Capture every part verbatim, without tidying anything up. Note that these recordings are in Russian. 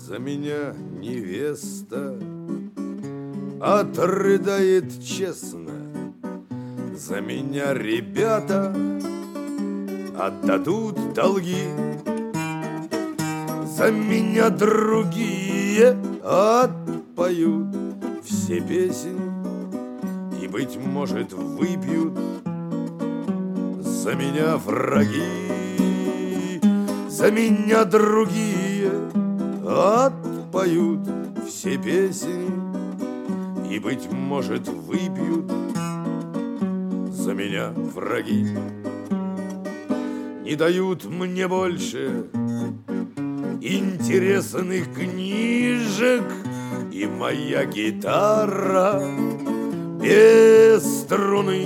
За меня невеста отрыдает честно, за меня ребята отдадут долги, за меня другие отпоют все песни и, быть может, выпьют за меня враги, за меня другие отпоют все песни и, быть может, выпьют за меня враги. Не дают мне больше интересных книжек, и моя гитара без струны,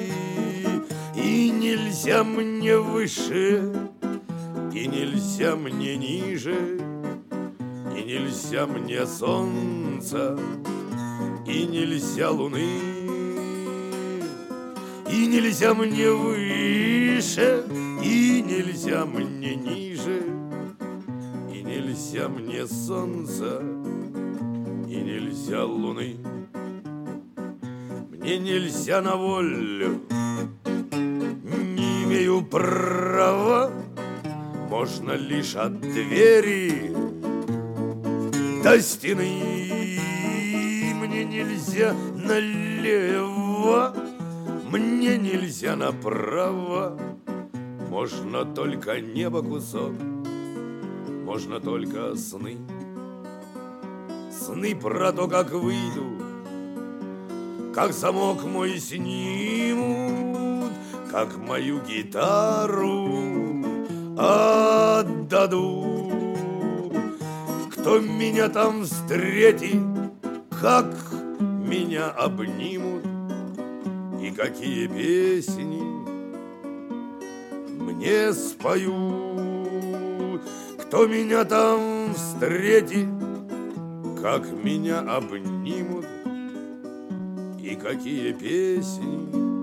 и нельзя мне выше, и нельзя мне ниже, и нельзя мне солнца, и нельзя луны, и нельзя мне выше, и нельзя мне ниже, и нельзя мне солнца, и нельзя луны. Мне нельзя на волю, не имею права, можно лишь от двери до стены. Мне нельзя налево, мне нельзя направо, можно только небо кусок, можно только сны. Сны про то, как выйду, как замок мой снимут, как мою гитару отдадут. Кто меня там встретит, как меня обнимут, и какие песни мне споют. Кто меня там встретит, как меня обнимут, и какие песни